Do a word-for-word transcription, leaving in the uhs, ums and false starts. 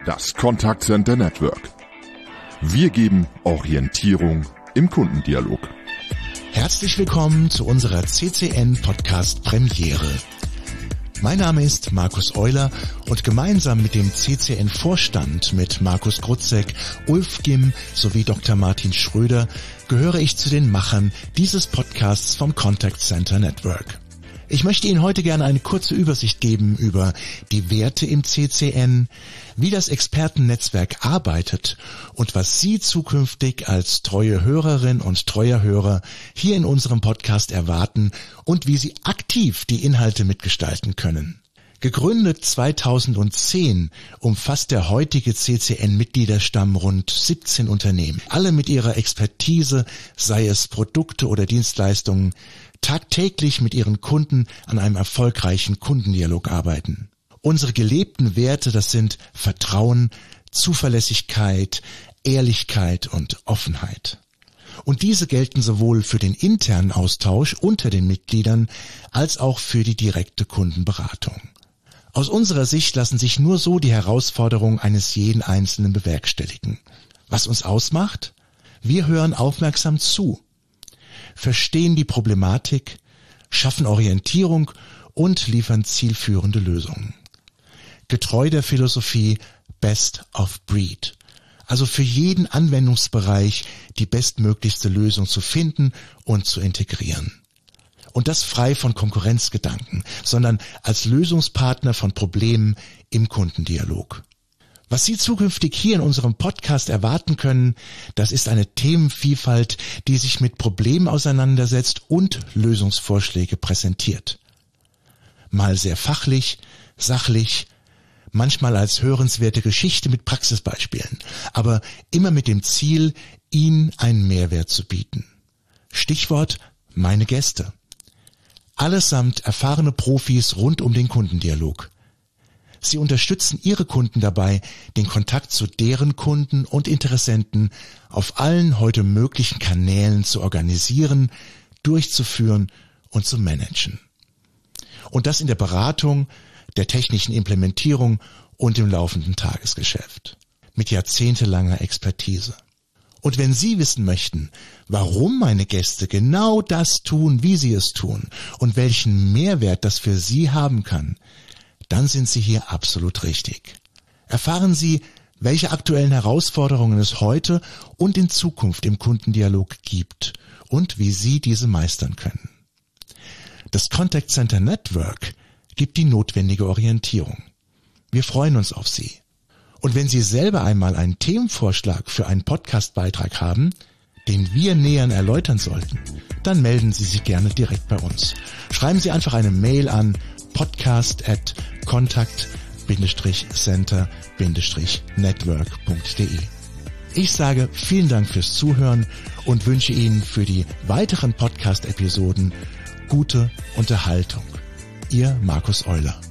Das Contact Center Network. Wir geben Orientierung im Kundendialog. Herzlich willkommen zu unserer C C N-Podcast Premiere. Mein Name ist Markus Euler und gemeinsam mit dem C C N-Vorstand, mit Markus Grutzek, Ulf Gimm sowie Doktor Martin Schröder, gehöre ich zu den Machern dieses Podcasts vom Contact Center Network. Ich möchte Ihnen heute gerne eine kurze Übersicht geben über die Werte im C C N, wie das Expertennetzwerk arbeitet und was Sie zukünftig als treue Hörerin und treuer Hörer hier in unserem Podcast erwarten und wie Sie aktiv die Inhalte mitgestalten können. Gegründet zweitausendzehn umfasst der heutige C C N-Mitgliederstamm rund siebzehn Unternehmen, alle mit ihrer Expertise, sei es Produkte oder Dienstleistungen, tagtäglich mit ihren Kunden an einem erfolgreichen Kundendialog arbeiten. Unsere gelebten Werte, das sind Vertrauen, Zuverlässigkeit, Ehrlichkeit und Offenheit. Und diese gelten sowohl für den internen Austausch unter den Mitgliedern als auch für die direkte Kundenberatung. Aus unserer Sicht lassen sich nur so die Herausforderungen eines jeden Einzelnen bewerkstelligen. Was uns ausmacht? Wir hören aufmerksam zu, verstehen die Problematik, schaffen Orientierung und liefern zielführende Lösungen. Getreu der Philosophie Best of Breed, also für jeden Anwendungsbereich die bestmöglichste Lösung zu finden und zu integrieren. Und das frei von Konkurrenzgedanken, sondern als Lösungspartner von Problemen im Kundendialog. Was Sie zukünftig hier in unserem Podcast erwarten können, das ist eine Themenvielfalt, die sich mit Problemen auseinandersetzt und Lösungsvorschläge präsentiert. Mal sehr fachlich, sachlich, manchmal als hörenswerte Geschichte mit Praxisbeispielen, aber immer mit dem Ziel, Ihnen einen Mehrwert zu bieten. Stichwort: meine Gäste. Allesamt erfahrene Profis rund um den Kundendialog. Sie unterstützen Ihre Kunden dabei, den Kontakt zu deren Kunden und Interessenten auf allen heute möglichen Kanälen zu organisieren, durchzuführen und zu managen. Und das in der Beratung, der technischen Implementierung und im laufenden Tagesgeschäft. Mit jahrzehntelanger Expertise. Und wenn Sie wissen möchten, warum meine Gäste genau das tun, wie sie es tun und welchen Mehrwert das für Sie haben kann, dann sind Sie hier absolut richtig. Erfahren Sie, welche aktuellen Herausforderungen es heute und in Zukunft im Kundendialog gibt und wie Sie diese meistern können. Das Contact Center Network gibt die notwendige Orientierung. Wir freuen uns auf Sie. Und wenn Sie selber einmal einen Themenvorschlag für einen Podcastbeitrag haben, den wir näher erläutern sollten, dann melden Sie sich gerne direkt bei uns. Schreiben Sie einfach eine Mail an podcast at contact center network punkt de. Ich sage vielen Dank fürs Zuhören und wünsche Ihnen für die weiteren Podcast-Episoden gute Unterhaltung. Ihr Markus Euler.